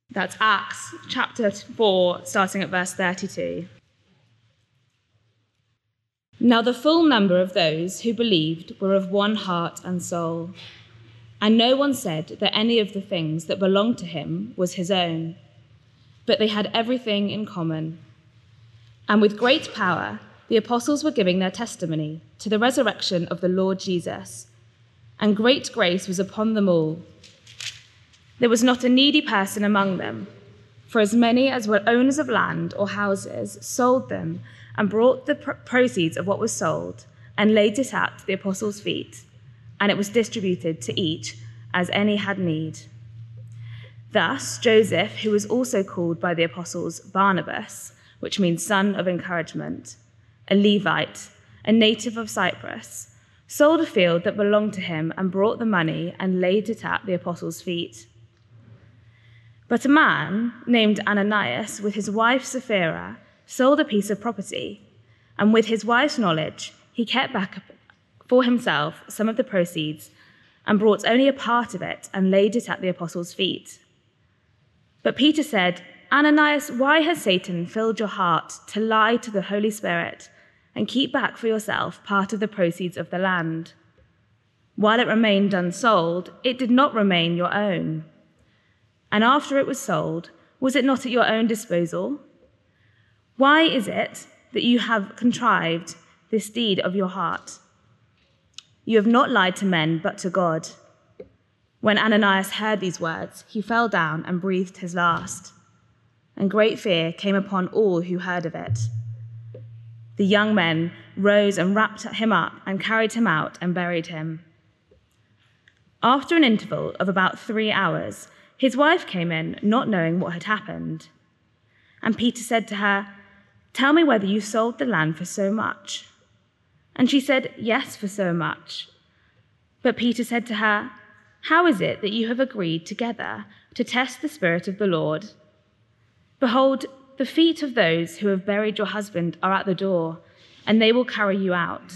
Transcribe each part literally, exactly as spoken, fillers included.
That's Acts chapter four, starting at verse thirty-two. Now the full number of those who believed were of one heart and soul, and no one said that any of the things that belonged to him was his own, but they had everything in common. And with great power, the apostles were giving their testimony to the resurrection of the Lord Jesus, and great grace was upon them all. There was not a needy person among them, for as many as were owners of land or houses sold them and brought the pr- proceeds of what was sold and laid it at the apostles' feet, and it was distributed to each as any had need. Thus Joseph, who was also called by the apostles Barnabas, which means son of encouragement, a Levite, a native of Cyprus, sold a field that belonged to him and brought the money and laid it at the apostles' feet. But a man named Ananias, with his wife Sapphira, sold a piece of property, and with his wife's knowledge, he kept back for himself some of the proceeds and brought only a part of it and laid it at the apostles' feet. But Peter said, Ananias, why has Satan filled your heart to lie to the Holy Spirit and keep back for yourself part of the proceeds of the land? While it remained unsold, it did not remain your own. And after it was sold, was it not at your own disposal? Why is it that you have contrived this deed of your heart? You have not lied to men, but to God. When Ananias heard these words, he fell down and breathed his last. And great fear came upon all who heard of it. The young men rose and wrapped him up and carried him out and buried him. After an interval of about three hours, his wife came in, not knowing what had happened. And Peter said to her, Tell me whether you sold the land for so much. And she said, Yes, for so much. But Peter said to her, How is it that you have agreed together to test the Spirit of the Lord? Behold, the feet of those who have buried your husband are at the door, and they will carry you out.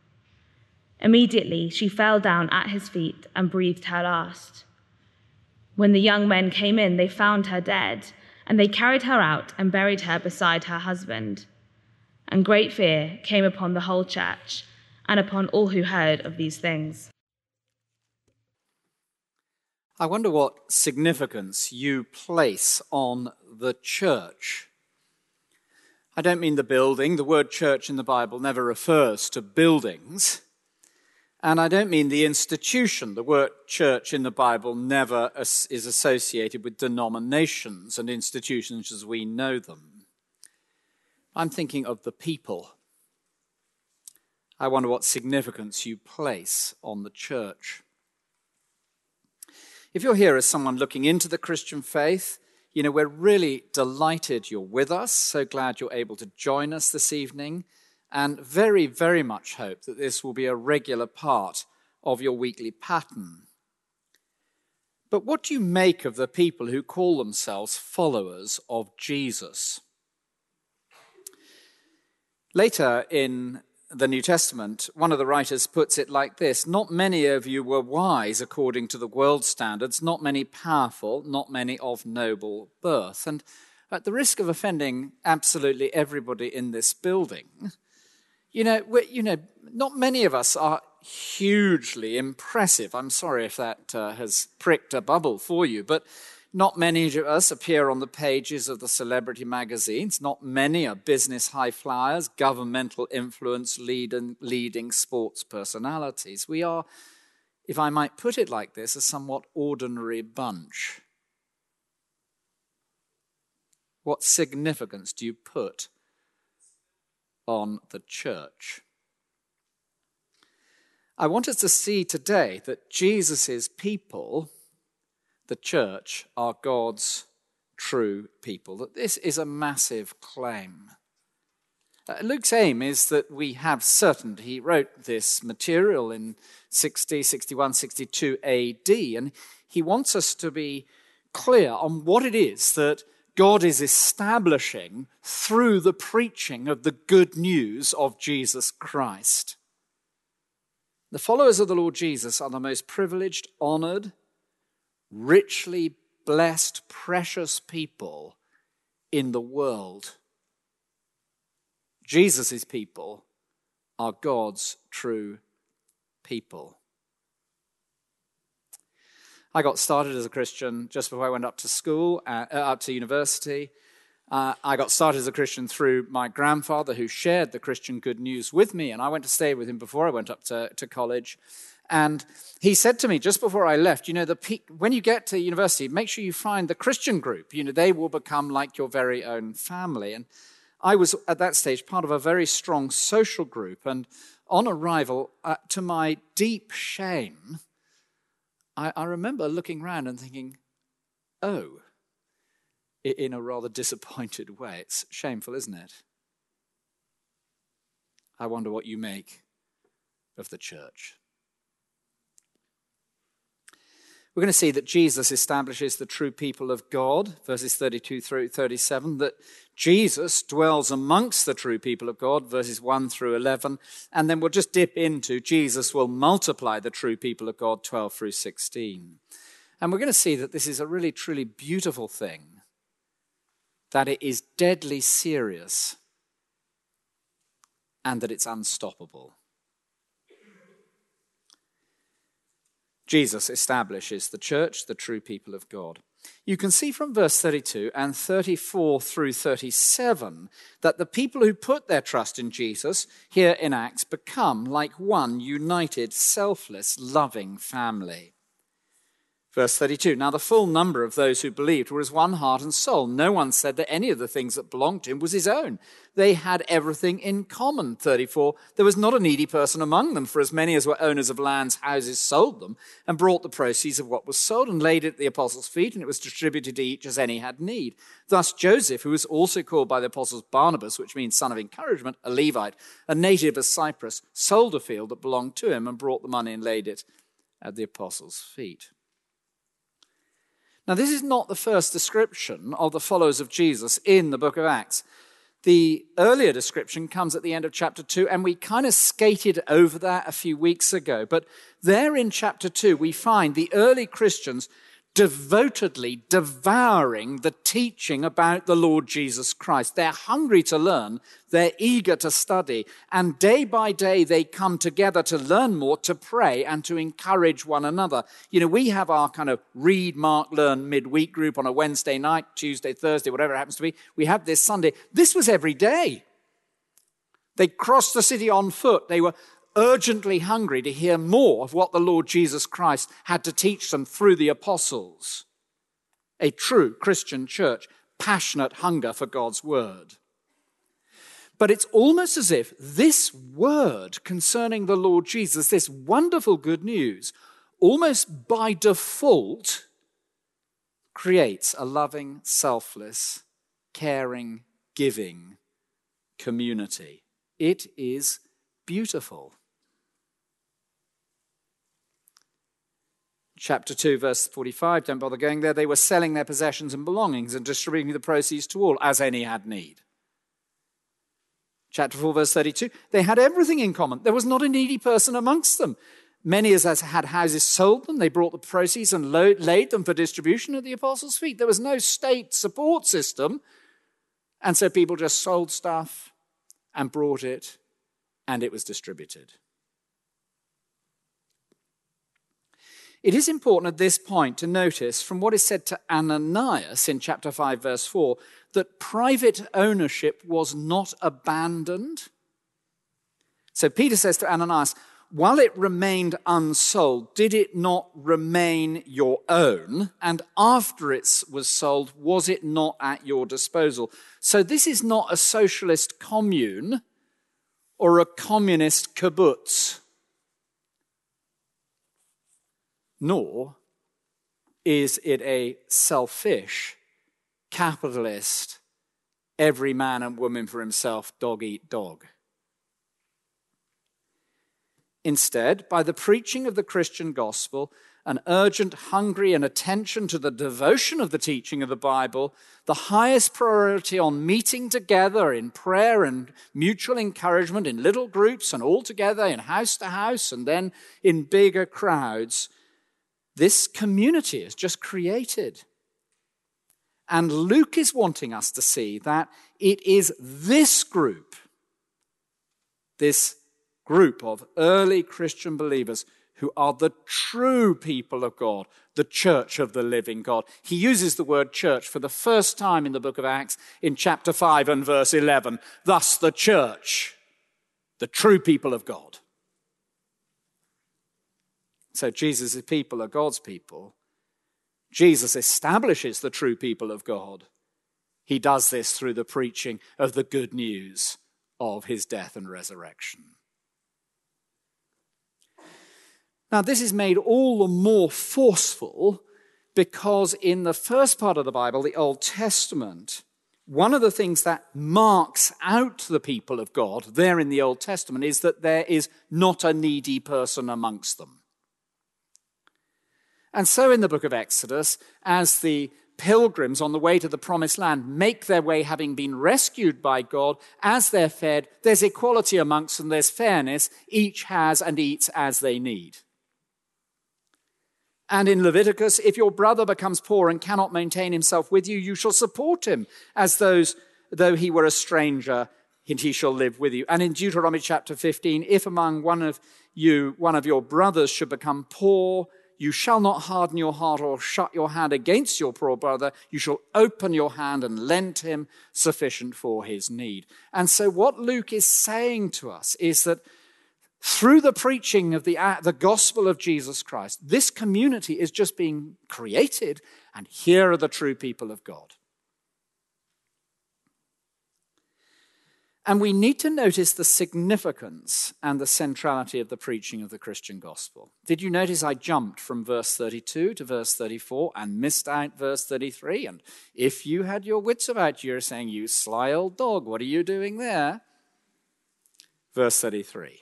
Immediately she fell down at his feet and breathed her last. When the young men came in, they found her dead, and they carried her out and buried her beside her husband. And great fear came upon the whole church and upon all who heard of these things. I wonder what significance you place on the church. I don't mean the building. The word church in the Bible never refers to buildings. And I don't mean the institution. The word church in the Bible never is associated with denominations and institutions as we know them. I'm thinking of the people. I wonder what significance you place on the church. If you're here as someone looking into the Christian faith, you know, we're really delighted you're with us. So glad you're able to join us this evening. And very, very much hope that this will be a regular part of your weekly pattern. But what do you make of the people who call themselves followers of Jesus? Later in the New Testament, one of the writers puts it like this: Not many of you were wise according to the world's standards, not many powerful, not many of noble birth. And at the risk of offending absolutely everybody in this building, You know, you know, not many of us are hugely impressive. I'm sorry if that uh, has pricked a bubble for you, but not many of us appear on the pages of the celebrity magazines. Not many are business high flyers, governmental influence, lead and leading sports personalities. We are, if I might put it like this, a somewhat ordinary bunch. What significance do you put on the church? I want us to see today that Jesus' people, the church, are God's true people. That this is a massive claim. Uh, Luke's aim is that we have certainty. He wrote this material in sixty, sixty-one, sixty-two A D, and he wants us to be clear on what it is that God is establishing through the preaching of the good news of Jesus Christ. The followers of the Lord Jesus are the most privileged, honored, richly blessed, precious people in the world. Jesus' people are God's true people. I got started as a Christian just before I went up to school, uh, up to university. Uh, I got started as a Christian through my grandfather, who shared the Christian good news with me, and I went to stay with him before I went up to, to college. And he said to me just before I left, you know, the pe- when you get to university, make sure you find the Christian group. You know, they will become like your very own family. And I was, at that stage, part of a very strong social group. And on arrival, uh, to my deep shame, I, I remember looking around and thinking, oh, in a rather disappointed way. It's shameful, isn't it? I wonder what you make of the church. We're going to see that Jesus establishes the true people of God, verses thirty-two through thirty-seven, that Jesus dwells amongst the true people of God, verses one through eleven, and then we'll just dip into Jesus will multiply the true people of God, twelve through sixteen. And we're going to see that this is a really, truly beautiful thing, that it is deadly serious, and that it's unstoppable. Jesus establishes the church, the true people of God. You can see from verse thirty-two and thirty-four through thirty-seven that the people who put their trust in Jesus here in Acts become like one united, selfless, loving family. Verse thirty-two, now the full number of those who believed were as one heart and soul. No one said that any of the things that belonged to him was his own. They had everything in common. thirty-four, there was not a needy person among them, for as many as were owners of lands, houses, sold them, and brought the proceeds of what was sold and laid it at the apostles' feet, and it was distributed to each as any had need. Thus Joseph, who was also called by the apostles Barnabas, which means son of encouragement, a Levite, a native of Cyprus, sold a field that belonged to him and brought the money and laid it at the apostles' feet. Now, this is not the first description of the followers of Jesus in the book of Acts. The earlier description comes at the end of chapter two, and we kind of skated over that a few weeks ago. But there in chapter two, we find the early Christians devotedly devouring the teaching about the Lord Jesus Christ. They're hungry to learn, they're eager to study, and day by day they come together to learn more, to pray, and to encourage one another. You know, we have our kind of read, mark, learn midweek group on a Wednesday night, Tuesday, Thursday, whatever it happens to be. We have this Sunday. This was every day. They crossed the city on foot. They were urgently hungry to hear more of what the Lord Jesus Christ had to teach them through the apostles. A true Christian church, passionate hunger for God's word. But it's almost as if this word concerning the Lord Jesus, this wonderful good news, almost by default creates a loving, selfless, caring, giving community. It is beautiful. Chapter two, verse forty-five, don't bother going there. They were selling their possessions and belongings and distributing the proceeds to all, as any had need. Chapter four, verse thirty-two, they had everything in common. There was not a needy person amongst them. Many as had houses sold them. They brought the proceeds and laid them for distribution at the apostles' feet. There was no state support system. And so people just sold stuff and brought it, and it was distributed. It is important at this point to notice from what is said to Ananias in chapter five, verse four, that private ownership was not abandoned. So Peter says to Ananias, while it remained unsold, did it not remain your own? And after it was sold, was it not at your disposal? So this is not a socialist commune or a communist kibbutz. Nor is it a selfish, capitalist, every man and woman for himself, dog eat dog. Instead, by the preaching of the Christian gospel, an urgent, hungry, and attention to the devotion of the teaching of the Bible, the highest priority on meeting together in prayer and mutual encouragement in little groups and all together in house to house and then in bigger crowds, this community is just created. And Luke is wanting us to see that it is this group, this group of early Christian believers who are the true people of God, the church of the living God. He uses the word church for the first time in the book of Acts in chapter five and verse eleven. Thus the church, the true people of God. So Jesus' people are God's people. Jesus establishes the true people of God. He does this through the preaching of the good news of his death and resurrection. Now, this is made all the more forceful because in the first part of the Bible, the Old Testament, one of the things that marks out the people of God there in the Old Testament is that there is not a needy person amongst them. And so in the book of Exodus, as the pilgrims on the way to the promised land make their way having been rescued by God, as they're fed, there's equality amongst them, there's fairness, each has and eats as they need. And in Leviticus, if your brother becomes poor and cannot maintain himself with you, you shall support him as those, though he were a stranger, and he shall live with you. And in Deuteronomy chapter fifteen, if among one of you, one of your brothers should become poor, you shall not harden your heart or shut your hand against your poor brother. You shall open your hand and lend him sufficient for his need. And so what Luke is saying to us is that through the preaching of the, the gospel of Jesus Christ, this community is just being created, and here are the true people of God. And we need to notice the significance and the centrality of the preaching of the Christian gospel. Did you notice I jumped from verse thirty-two to verse thirty-four and missed out verse thirty-three? And if you had your wits about you, you're saying, you sly old dog, what are you doing there? Verse thirty-three.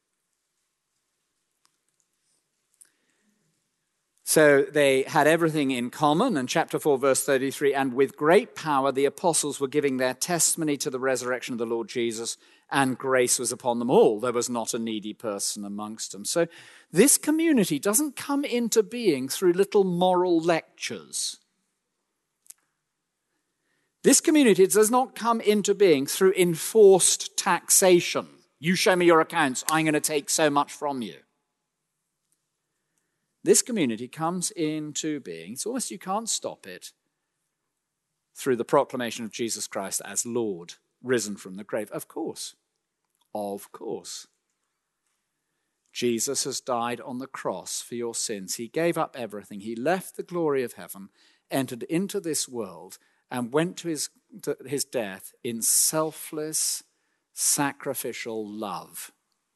So they had everything in common, and chapter four, verse thirty-three, and with great power the apostles were giving their testimony to the resurrection of the Lord Jesus, and grace was upon them all. There was not a needy person amongst them. So this community doesn't come into being through little moral lectures. This community does not come into being through enforced taxation. You show me your accounts, I'm going to take so much from you. This community comes into being, it's almost you can't stop it, through the proclamation of Jesus Christ as Lord, risen from the grave. Of course, of course. Jesus has died on the cross for your sins. He gave up everything. He left the glory of heaven, entered into this world, and went to his, to his death in selfless, sacrificial love.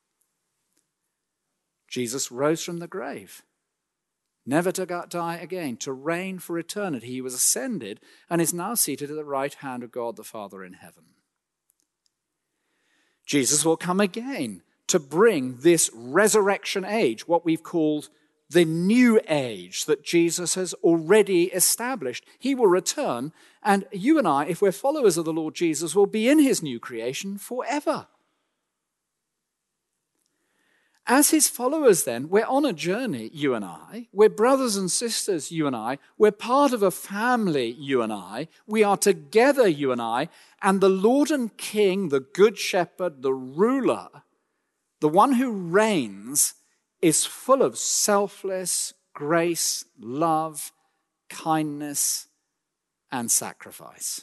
Jesus rose from the grave, never to die again, to reign for eternity. He was ascended and is now seated at the right hand of God the Father in heaven. Jesus will come again to bring this resurrection age, what we've called the new age that Jesus has already established. He will return, and you and I, if we're followers of the Lord Jesus, will be in his new creation forever. As his followers then, we're on a journey, you and I. We're brothers and sisters, you and I. We're part of a family, you and I. We are together, you and I. And the Lord and King, the Good Shepherd, the ruler, the one who reigns, is full of selfless grace, love, kindness, and sacrifice.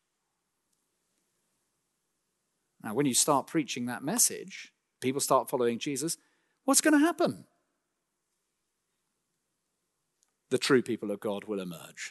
Now, when you start preaching that message, people start following Jesus, what's going to happen? The true people of God will emerge.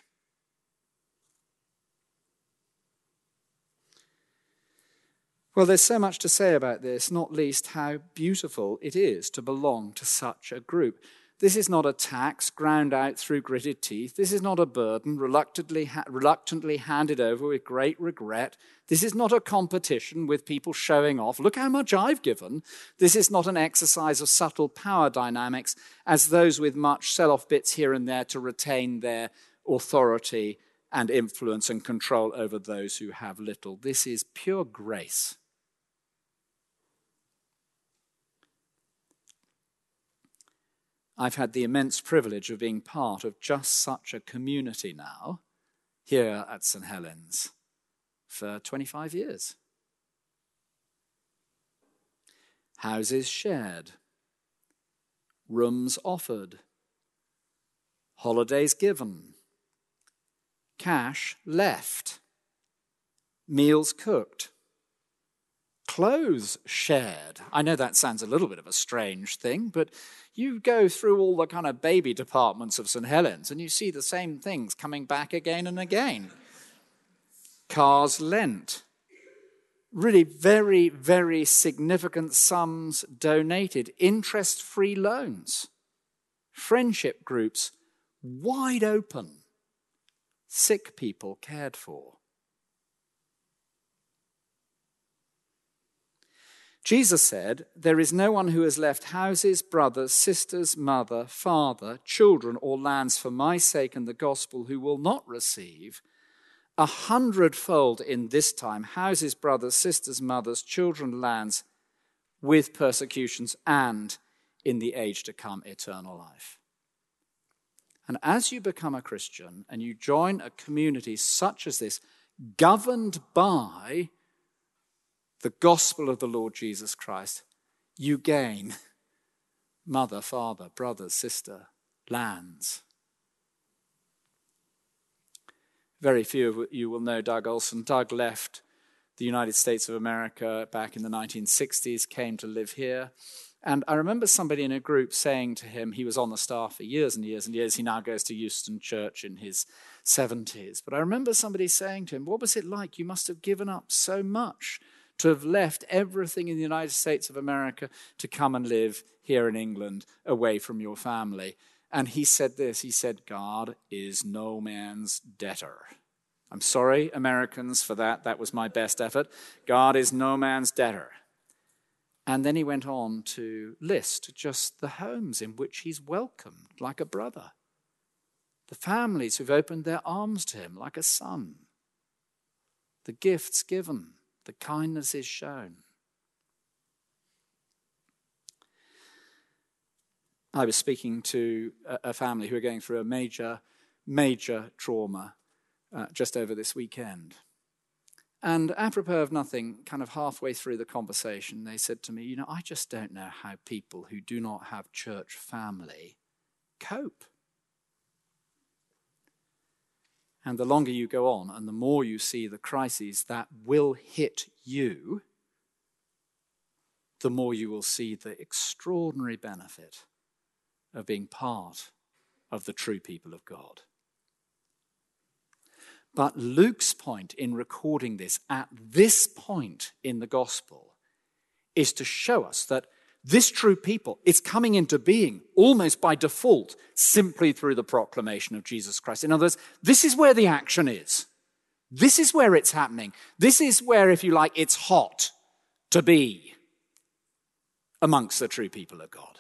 Well, there's so much to say about this, not least how beautiful it is to belong to such a group. This is not a tax ground out through gritted teeth. This is not a burden reluctantly, ha- reluctantly handed over with great regret. This is not a competition with people showing off. Look how much I've given. This is not an exercise of subtle power dynamics as those with much sell off bits here and there to retain their authority and influence and control over those who have little. This is pure grace. I've had the immense privilege of being part of just such a community now here at Saint Helens for twenty-five years. Houses shared, rooms offered, holidays given, cash left, meals cooked, clothes shared. I know that sounds a little bit of a strange thing, but you go through all the kind of baby departments of Saint Helens and you see the same things coming back again and again. Cars lent. Really very, very significant sums donated. Interest-free loans. Friendship groups wide open. Sick people cared for. Jesus said, "There is no one who has left houses, brothers, sisters, mother, father, children, or lands for my sake and the gospel who will not receive a hundredfold in this time, houses, brothers, sisters, mothers, children, lands, with persecutions, and in the age to come, eternal life." And as you become a Christian and you join a community such as this, governed by the gospel of the Lord Jesus Christ, you gain mother, father, brother, sister, lands. Very few of you will know Doug Olson. Doug left the United States of America back in the nineteen sixties, came to live here. And I remember somebody in a group saying to him, he was on the staff for years and years and years. He now goes to Euston Church in his seventies. But I remember somebody saying to him, "What was it like? You must have given up so much to have left everything in the United States of America to come and live here in England away from your family." And he said this, he said, "God is no man's debtor." I'm sorry, Americans, for that. That was my best effort. God is no man's debtor. And then he went on to list just the homes in which he's welcomed like a brother, the families who've opened their arms to him like a son, the gifts given, the kindness is shown. I was speaking to a family who are going through a major, major trauma uh, just over this weekend. And apropos of nothing, kind of halfway through the conversation, they said to me, "You know, I just don't know how people who do not have church family cope." And the longer you go on and the more you see the crises that will hit you, the more you will see the extraordinary benefit of being part of the true people of God. But Luke's point in recording this at this point in the gospel is to show us that this true people is coming into being almost by default simply through the proclamation of Jesus Christ. In other words, this is where the action is. This is where it's happening. This is where, if you like, it's hot to be amongst the true people of God.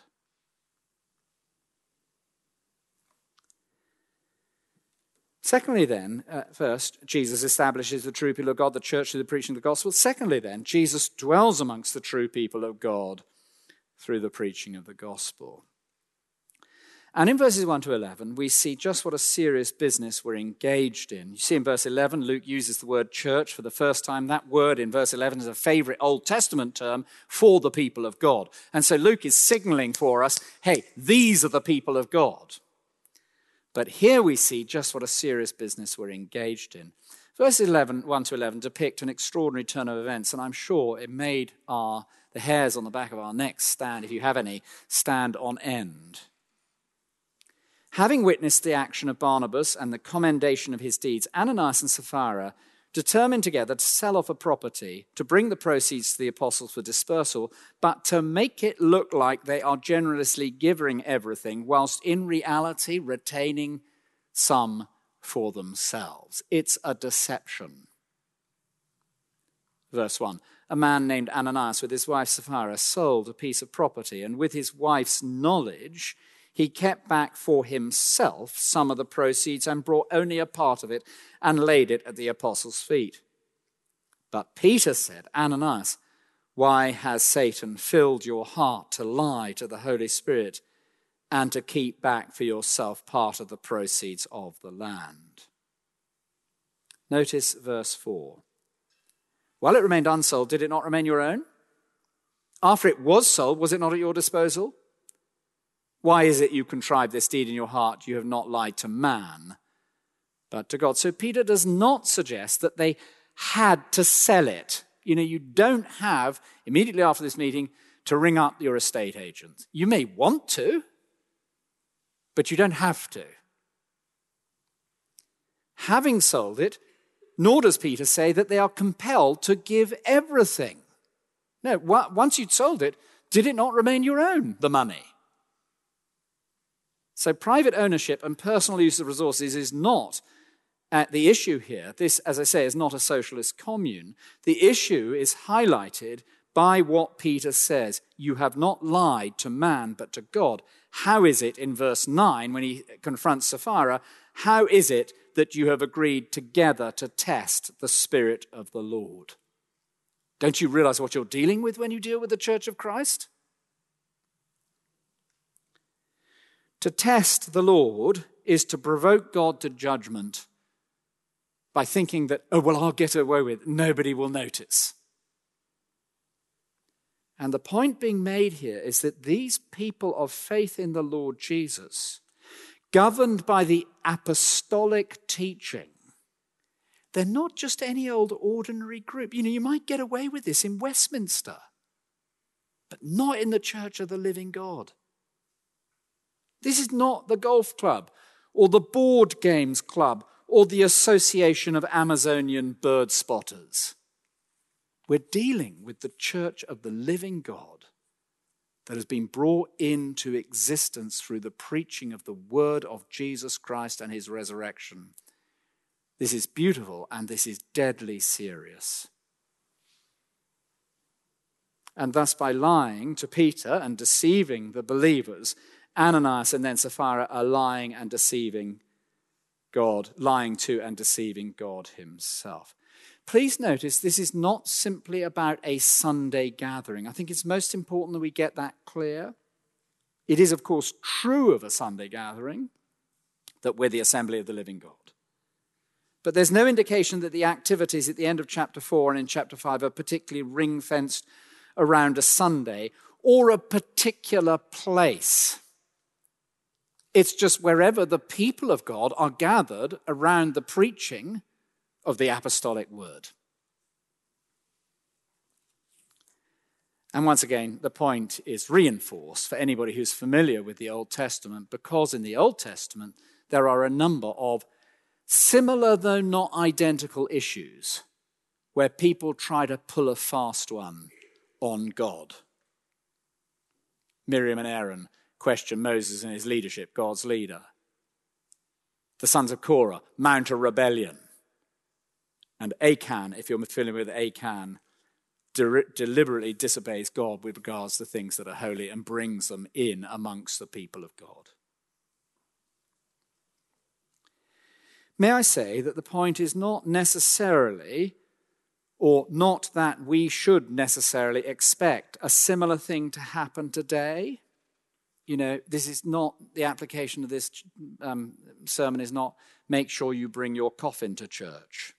Secondly then, uh, first, Jesus establishes the true people of God, the church through the preaching of the gospel. Secondly then, Jesus dwells amongst the true people of God through the preaching of the gospel. And in verses one to eleven, we see just what a serious business we're engaged in. You see in verse eleven, Luke uses the word church for the first time. That word in verse eleven is a favorite Old Testament term for the people of God. And so Luke is signaling for us, hey, these are the people of God. But here we see just what a serious business we're engaged in. Verses eleven, one to eleven depict an extraordinary turn of events, and I'm sure it made our the hairs on the back of our necks stand, if you have any, stand on end. Having witnessed the action of Barnabas and the commendation of his deeds, Ananias and Sapphira determined together to sell off a property, to bring the proceeds to the apostles for dispersal, but to make it look like they are generously giving everything, whilst in reality retaining some for themselves. It's a deception. Verse one, a man named Ananias with his wife Sapphira sold a piece of property, and with his wife's knowledge, he kept back for himself some of the proceeds and brought only a part of it and laid it at the apostles' feet. But Peter said, Ananias, why has Satan filled your heart to lie to the Holy Spirit and to keep back for yourself part of the proceeds of the land? Notice verse four. While it remained unsold, did it not remain your own? After it was sold, was it not at your disposal? Why is it you contrive this deed in your heart? You have not lied to man, but to God. So Peter does not suggest that they had to sell it. You know, you don't have, immediately after this meeting, to ring up your estate agent. You may want to, but you don't have to. Having sold it, nor does Peter say that they are compelled to give everything. No, once you'd sold it, did it not remain your own, the money? So private ownership and personal use of resources is not at the issue here. This, as I say, is not a socialist commune. The issue is highlighted by what Peter says. You have not lied to man, but to God. How is it, in verse nine, when he confronts Sapphira, how is it that you have agreed together to test the Spirit of the Lord? Don't you realize what you're dealing with when you deal with the Church of Christ? To test the Lord is to provoke God to judgment by thinking that, oh, well, I'll get away with it. Nobody will notice. And the point being made here is that these people of faith in the Lord Jesus, governed by the apostolic teaching, they're not just any old ordinary group. You know, you might get away with this in Westminster, but not in the Church of the Living God. This is not the golf club or the board games club or the Association of Amazonian Bird Spotters. We're dealing with the Church of the Living God that has been brought into existence through the preaching of the word of Jesus Christ and his resurrection. This is beautiful and this is deadly serious. And thus, by lying to Peter and deceiving the believers, Ananias and then Sapphira are lying and deceiving God, lying to and deceiving God himself. Please notice this is not simply about a Sunday gathering. I think it's most important that we get that clear. It is, of course, true of a Sunday gathering that we're the assembly of the living God. But there's no indication that the activities at the end of chapter four and in chapter five are particularly ring-fenced around a Sunday or a particular place. It's just wherever the people of God are gathered around the preaching of the apostolic word. And once again, the point is reinforced for anybody who's familiar with the Old Testament, because in the Old Testament there are a number of similar though not identical issues where people try to pull a fast one on God. Miriam and Aaron question Moses and his leadership, God's leader. The sons of Korah mount a rebellion. And Achan, if you're familiar with Achan, de- deliberately disobeys God with regards to things that are holy and brings them in amongst the people of God. May I say that the point is not necessarily, or not that we should necessarily expect a similar thing to happen today. You know, this is not, the application of this um, sermon is not make sure you bring your coffin to church.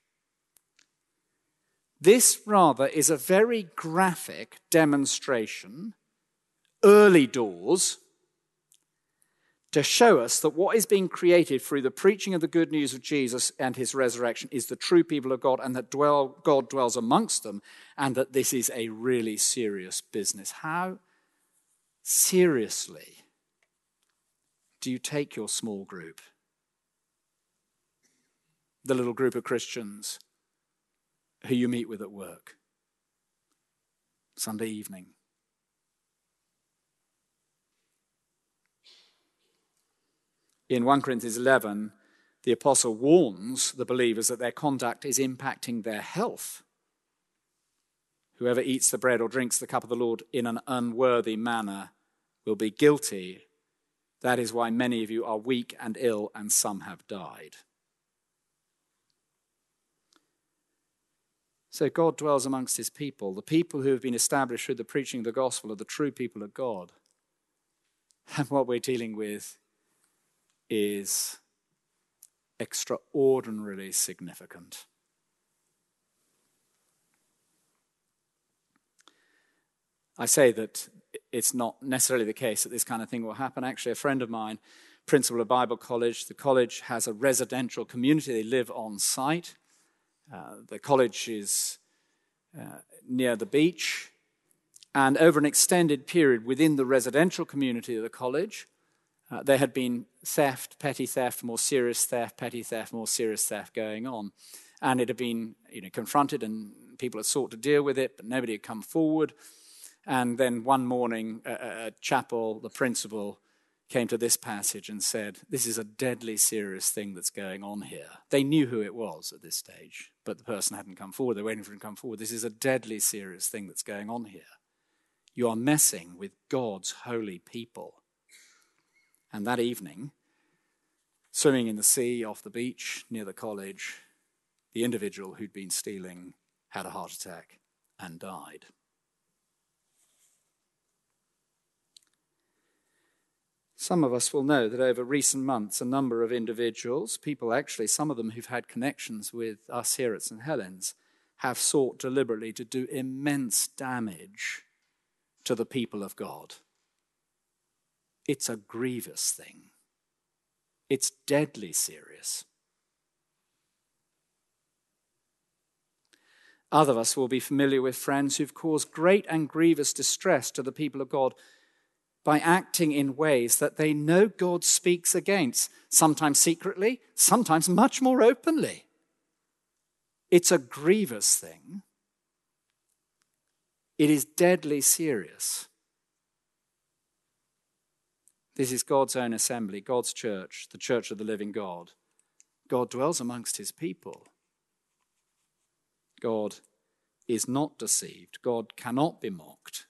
This rather is a very graphic demonstration, early doors, to show us that what is being created through the preaching of the good news of Jesus and his resurrection is the true people of God, and that dwell, God dwells amongst them, and that this is a really serious business. How seriously do you take your small group? The little group of Christians who you meet with at work, Sunday evening. In First Corinthians eleven, the apostle warns the believers that their conduct is impacting their health. Whoever eats the bread or drinks the cup of the Lord in an unworthy manner will be guilty. That is why many of you are weak and ill, and some have died. So God dwells amongst his people. The people who have been established through the preaching of the gospel are the true people of God. And what we're dealing with is extraordinarily significant. I say that it's not necessarily the case that this kind of thing will happen. Actually, a friend of mine, principal of Bible College, the college has a residential community. They live on site. Uh, the college is uh, near the beach. And over an extended period within the residential community of the college, uh, there had been theft, petty theft, more serious theft, petty theft, more serious theft going on. And it had been, you know, confronted, and people had sought to deal with it, but nobody had come forward. And then one morning at chapel, the principal came to this passage and said, this is a deadly serious thing that's going on here. They knew who it was at this stage, but the person hadn't come forward. They were waiting for him to come forward. This is a deadly serious thing that's going on here. You are messing with God's holy people. And that evening, swimming in the sea off the beach near the college, the individual who'd been stealing had a heart attack and died. Some of us will know that over recent months, a number of individuals, people actually, some of them who've had connections with us here at Saint Helens, have sought deliberately to do immense damage to the people of God. It's a grievous thing. It's deadly serious. Other of us will be familiar with friends who've caused great and grievous distress to the people of God by acting in ways that they know God speaks against, sometimes secretly, sometimes much more openly. It's a grievous thing. It is deadly serious. This is God's own assembly, God's church, the church of the living God. God dwells amongst his people. God is not deceived. God cannot be mocked.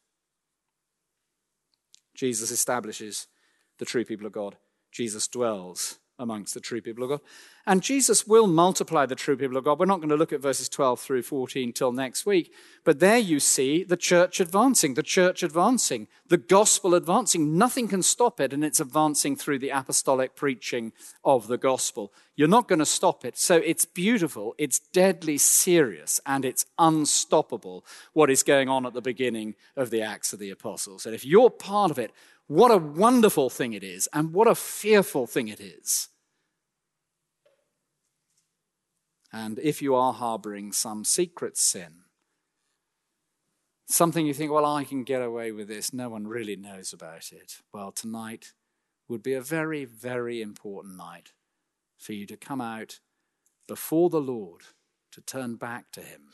Jesus establishes the true people of God. Jesus dwells amongst the true people of God. And Jesus will multiply the true people of God. We're not going to look at verses twelve through fourteen till next week. But there you see the church advancing, the church advancing, the gospel advancing. Nothing can stop it, and it's advancing through the apostolic preaching of the gospel. You're not going to stop it. So it's beautiful, it's deadly serious, and it's unstoppable what is going on at the beginning of the Acts of the Apostles. And if you're part of it, what a wonderful thing it is, and what a fearful thing it is. And if you are harboring some secret sin, something you think, well, I can get away with this, no one really knows about it. Well, tonight would be a very, very important night for you to come out before the Lord, to turn back to him.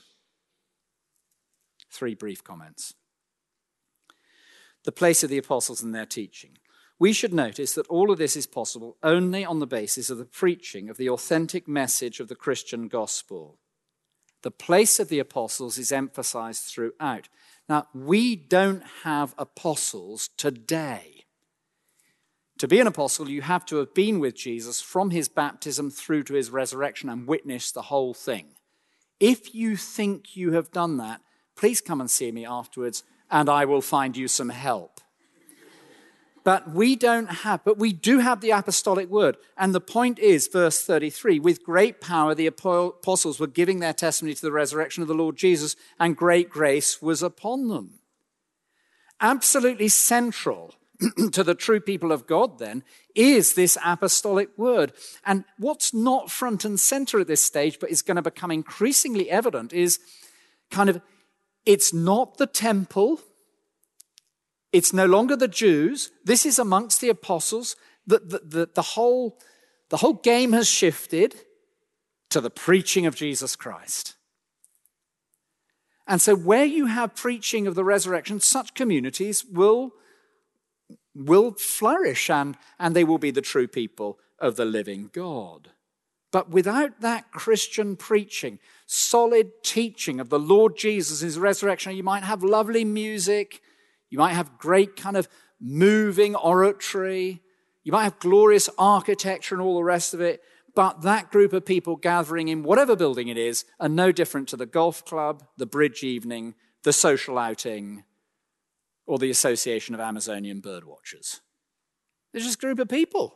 Three brief comments. The place of the apostles and their teaching. We should notice that all of this is possible only on the basis of the preaching of the authentic message of the Christian gospel. The place of the apostles is emphasized throughout. Now, we don't have apostles today. To be an apostle, you have to have been with Jesus from his baptism through to his resurrection and witnessed the whole thing. If you think you have done that, please come and see me afterwards, and I will find you some help. But we don't have, but we do have the apostolic word. And the point is, verse thirty-three, with great power the apostles were giving their testimony to the resurrection of the Lord Jesus, and great grace was upon them. Absolutely central to the true people of God, then, is this apostolic word. And what's not front and center at this stage, but is going to become increasingly evident, is kind of, it's not the temple. It's no longer the Jews. This is amongst the apostles. The, the, the, the, whole, the whole game has shifted to the preaching of Jesus Christ. And so where you have preaching of the resurrection, such communities will, will flourish, and, and they will be the true people of the living God. But without that Christian preaching, solid teaching of the Lord Jesus, his resurrection, you might have lovely music, you might have great kind of moving oratory, you might have glorious architecture and all the rest of it, but that group of people gathering in whatever building it is are no different to the golf club, the bridge evening, the social outing, or the association of Amazonian bird watchers. They're just a group of people.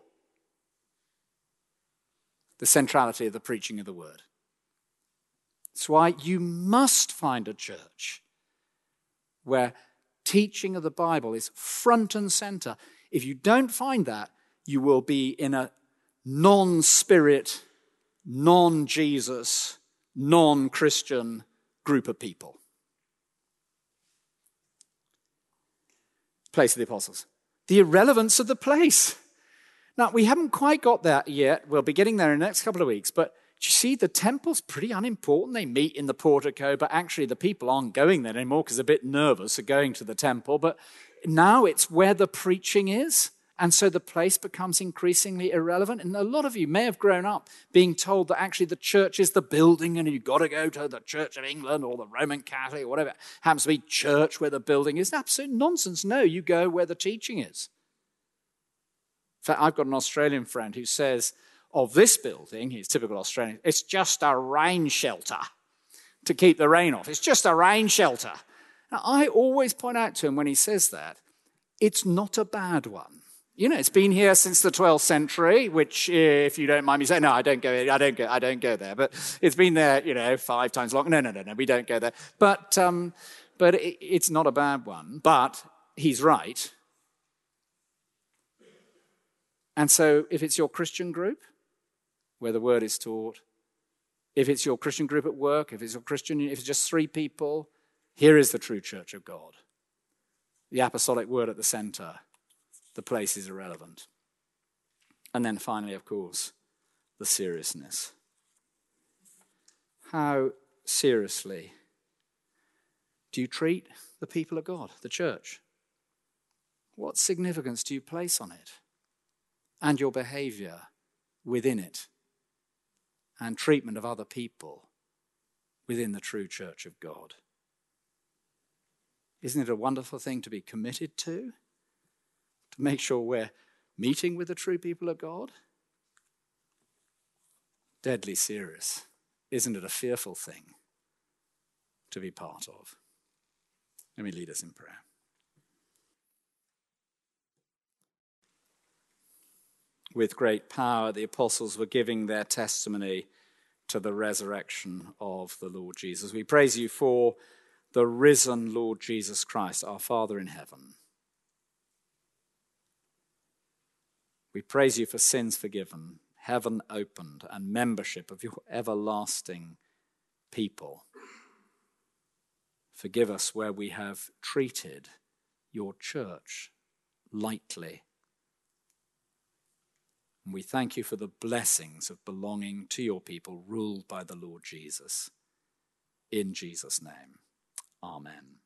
The centrality of the preaching of the word. That's why you must find a church where teaching of the Bible is front and center. If you don't find that, you will be in a non-spirit, non-Jesus, non-Christian group of people. Place of the Apostles. The irrelevance of the place. Now, we haven't quite got that yet. We'll be getting there in the next couple of weeks. But do you see, the temple's pretty unimportant. They meet in the portico, but actually the people aren't going there anymore because they're a bit nervous of going to the temple. But now it's where the preaching is. And so the place becomes increasingly irrelevant. And a lot of you may have grown up being told that actually the church is the building and you've got to go to the Church of England or the Roman Catholic or whatever. It happens to be church where the building is. Absolute nonsense. No, you go where the teaching is. In fact, I've got an Australian friend who says of this building, he's typical Australian, it's just a rain shelter to keep the rain off. It's just a rain shelter. Now, I always point out to him when he says that, it's not a bad one. You know, it's been here since the twelfth century, which, if you don't mind me saying, no, I don't go, I don't go, I don't go there. But it's been there, you know, five times long. No, no, no, no, we don't go there. But, um, but it, it's not a bad one. But he's right. And so, if it's your Christian group where the word is taught, if it's your Christian group at work, if it's your Christian, if it's just three people, here is the true church of God. The apostolic word at the center. The place is irrelevant. And then finally, of course, the seriousness. How seriously do you treat the people of God, the church? What significance do you place on it? And your behavior within it? And treatment of other people within the true church of God? Isn't it a wonderful thing to be committed to? To make sure we're meeting with the true people of God? Deadly serious. Isn't it a fearful thing to be part of? Let me lead us in prayer. With great power, the apostles were giving their testimony to the resurrection of the Lord Jesus. We praise you for the risen Lord Jesus Christ, our Father in heaven. We praise you for sins forgiven, heaven opened, and membership of your everlasting people. Forgive us where we have treated your church lightly. And we thank you for the blessings of belonging to your people, ruled by the Lord Jesus. In Jesus' name, amen.